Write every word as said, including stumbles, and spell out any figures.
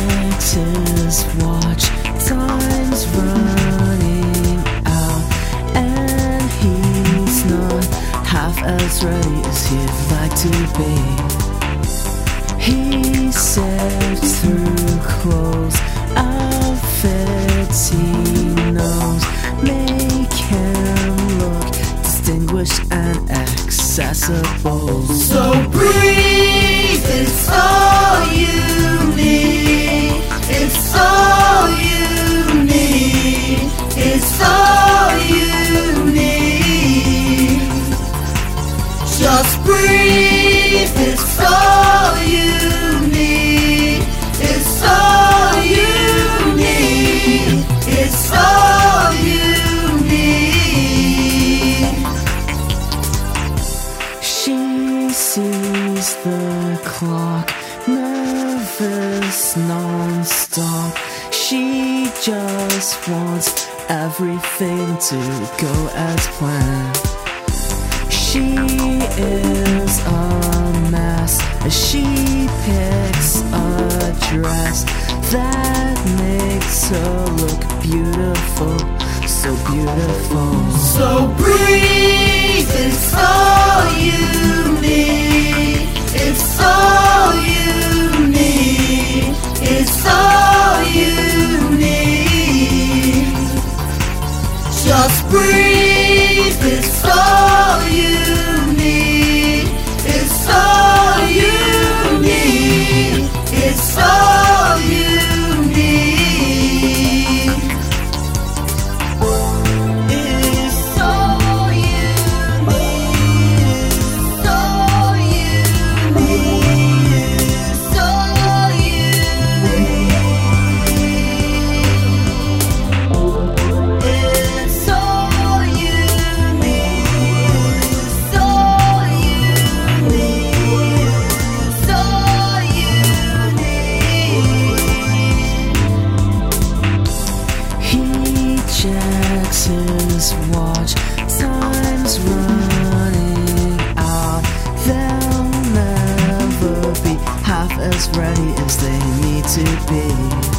checks his watch, time's running out, and he's not half as ready as he'd like to be. He sifts through clothes, outfits he knows make him look distinguished and accessible. So breathe, it's all you need. It's all you need. It's all you need. Just breathe, it's all you need. It's all you need. It's all you need. She sees the clock, nervous non-stop. She just wants everything to go as planned. She is a mess as she picks a dress that makes her look beautiful, so beautiful. So breathe, it's all you need. It's all you need. It's all you need. Just breathe, it's all you need. It's all you need. It's all you need. It's all you need. It's all you need. It's all you need. It's all you need. It's all you need. It's all you need. He checks his watch, time's running out. They'll never be half as ready as they need to be.